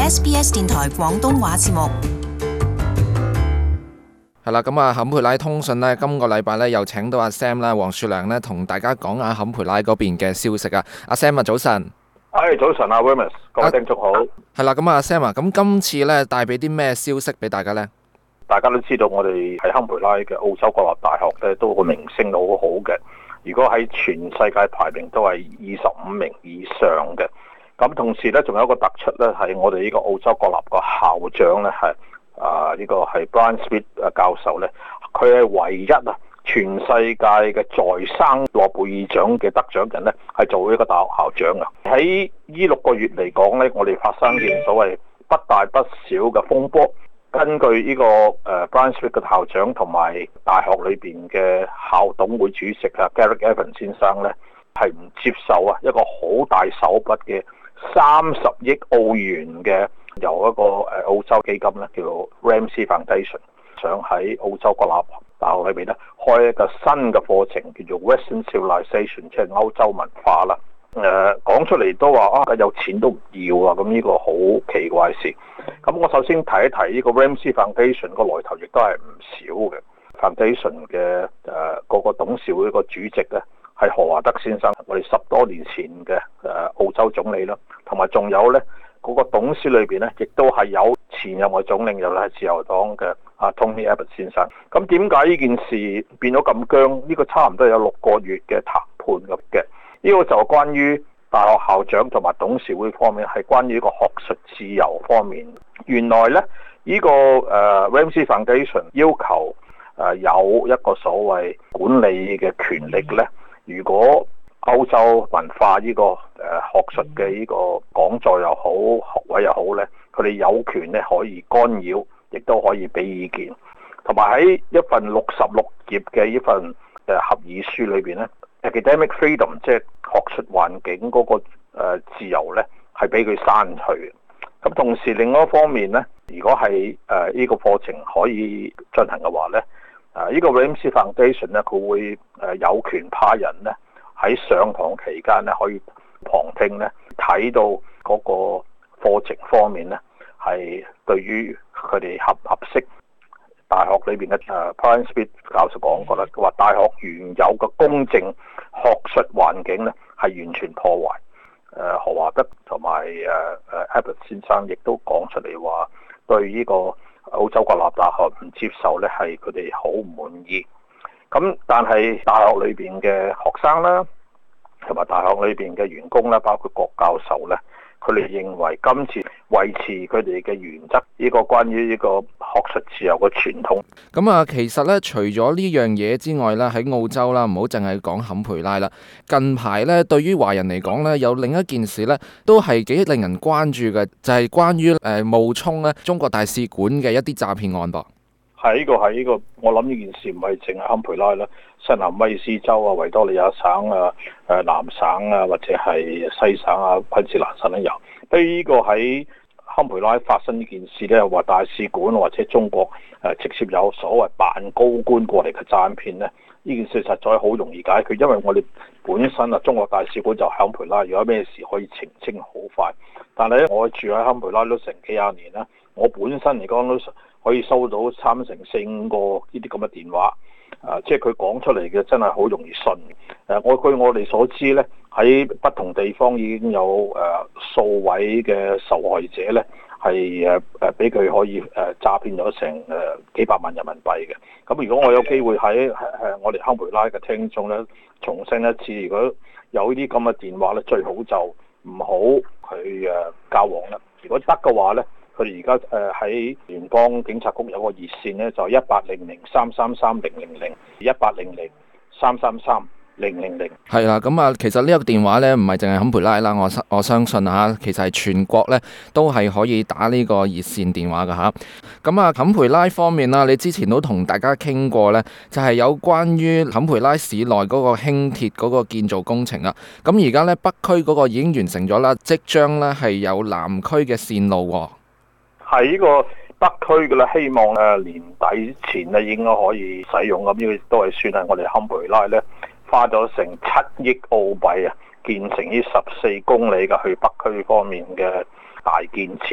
SBS 電台廣東話節目。 係啦，咁坎培拉通訊呢，今個禮拜呢又請到阿 Sam 啦，黃雪良呢，同大家講下坎培拉嗰邊嘅消息啊。阿 Sam 啊，早晨。 早晨啊 Wilmus， 各位聽眾好。 係啦，咁阿 Sam 啊，咁今次呢帶俾啲咩消息俾大家呢？ 大家都知道我哋喺坎培拉嘅澳洲國立大學咧，都個名聲好好嘅。如果喺全世界排名都係25名以上嘅。咁同時咧，仲有一個突出咧，係我哋呢個澳洲國立個校長咧，係呢個係 Brian Smith 教授咧，佢係唯一全世界嘅在生諾貝爾獎嘅得獎人咧，係做呢個大學校長啊。喺呢6個月嚟講咧，我哋發生件所謂不大不小嘅風波。根據呢個Brian Smith 嘅校長同埋大學裏邊嘅校董會主席Gareth Evans 先生咧，係唔接受一個好大手筆嘅30億澳元嘅由一個澳洲基金咧，叫做 Ramsay Foundation， 想喺澳洲國立大學裏邊咧開一個新嘅課程，叫做 Western Civilization， 即係歐洲文化啦。講出嚟都話有錢都唔要啊！咁呢個好奇怪事。咁我首先提一提呢個 Ramsay Foundation 個來頭亦都係唔少嘅。Foundation 嘅嗰個董事會個主席咧係何華德先生，我哋10多年前嘅澳洲總理啦，同埋仲有咧嗰個董事裏邊咧，亦都係有前任嘅總理，又係自由黨嘅Tony Abbott 先生。咁點解呢件事變咗咁僵？呢個差唔多有6個月嘅談判咁嘅。呢個就係關於大學校長同埋董事會方面，係關於呢個學術自由方面。原來咧，呢個Ramsay Foundation 要求有一個所謂管理嘅權力咧。如果歐洲文化呢個學術嘅呢個講座又好，學位又好咧，佢哋有權咧可以干擾，亦都可以俾意見。同埋喺一份66頁嘅呢份合議書裏邊咧，Academic freedom 即係學術環境嗰個自由咧，係俾佢刪除嘅。咁同時另外一方面咧，如果係呢個課程可以進行嘅話咧，呢個 Ramsay Foundation 咧，佢會有權派人咧喺上堂期間咧可以旁聽咧，睇到嗰個課程方面咧係對於佢哋合適。大學裏邊嘅Brian Smith 教授講過啦，話大學原有嘅公正學術環境咧係完全破壞。何華德同埋Abbott 先生亦都講出嚟話，對呢個澳洲國立大學唔接受咧，係佢哋好唔滿意。咁但係大學裏邊嘅學生啦，同埋大學裏邊嘅員工啦，包括郭教授咧，佢哋認為今次維持佢哋嘅原則，呢個關於呢個學術自由嘅傳統。 咁其實咧，除咗呢樣嘢之外咧，喺澳洲啦，唔好淨係講坎培拉啦。近排咧，對於華人嚟講咧，有另一件事咧，都係幾令人關注嘅，就係關於冒充咧中國大使館嘅一啲詐騙案噃。 係呢個，我諗呢件事唔係淨係坎培拉啦，新南威爾斯州啊、維多利亞省啊、南省啊，或者係西省啊、昆士蘭省都有。對於呢個喺坎培拉發生呢件事咧，話大使館或者中國直接有所謂扮高官過嚟嘅詐騙咧，呢件事實在好容易解決，因為我哋本身中國大使館就坎培拉，如果咩事可以澄清好快。但係咧，我住喺坎培拉都成幾廿年啦，我本身嚟講都可以收到3、4、5個呢啲咁嘅電話，即係佢講出嚟嘅真係好容易信。據我哋所知咧，喺不同地方已經有數位嘅受害者咧，係俾佢可以詐騙咗成幾百萬人民幣嘅。咁如果我有機會喺我哋坎培拉嘅聽眾咧，重申一次，如果有呢啲咁嘅電話咧，最好就唔好去交往啦。如果得嘅話咧，佢哋而家喺聯邦警察局有個熱線咧，就1800-333-000，1800-333-000。 係啦，咁其實呢個電話咧唔係淨係坎培拉啦，我相信其實係全國咧都係可以打呢個熱線電話噶嚇。咁坎培拉方面啦，你之前都同大家傾過咧，就係有關於坎培拉市內嗰個輕鐵嗰個建造工程啊。咁而家咧北區嗰個已經完成咗啦，即將咧係有南區嘅線路喎。 係呢個北區嘅啦，希望年底前咧應該可以使用。咁呢個都係算係我哋坎培拉咧花咗成7億澳幣建成呢14公里嘅去北區方面嘅大建設。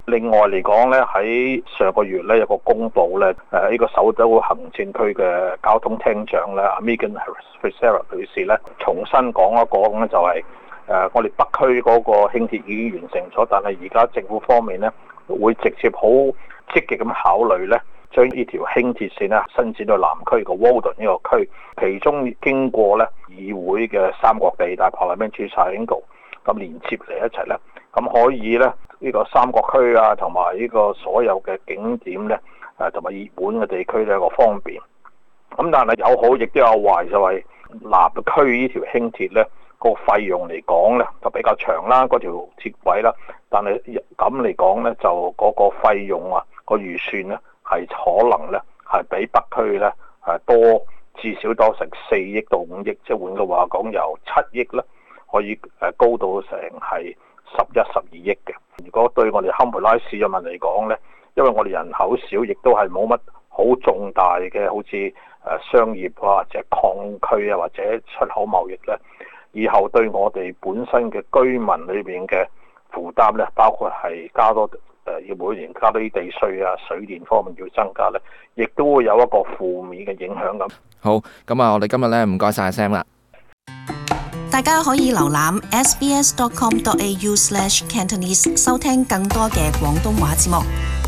另外嚟講咧，喺上個月咧有個公佈咧，呢個首都行政區嘅交通廳長咧，Megan Fitzgerald 女士咧，重新講一講咧，就係我哋北區嗰個輕鐵已經完成咗，但係而家政府方面咧會直接好積極咁考慮咧，將呢條輕鐵線咧伸展到南區嘅 Walden 呢個區，其中經過咧議會嘅三角地帶 Parliamentary Triangle 咁連接嚟一齊咧，咁可以咧呢個三角區啊，同埋呢個所有嘅景點咧，同埋熱門嘅地區咧個方便。咁但係有好亦都有壞，就係南區呢條輕鐵咧個費用嚟講咧就比較長啦，嗰條鐵軌啦，但係咁嚟講咧就嗰個費用啊個預算咧係可能咧係比北區咧多至少多成4億到5億，即係換句話講由7億咧可以高到成係11-12億嘅。如果對我哋堪培拉市人民嚟講咧，因為我哋人口少，亦都係冇乜好重大嘅好似商業或者礦區啊或者出口貿易咧，以後對我哋本身嘅居民裏邊嘅負擔咧，包括係加多要每年加多啲地稅啊、水電方面要增加咧，亦都會有一個負面嘅影響咁。 好，咁啊，我哋今日咧唔該晒 Sam 啦。 大家可以瀏覽 sbs.com.au/cantonese 收聽更多嘅廣東話節目。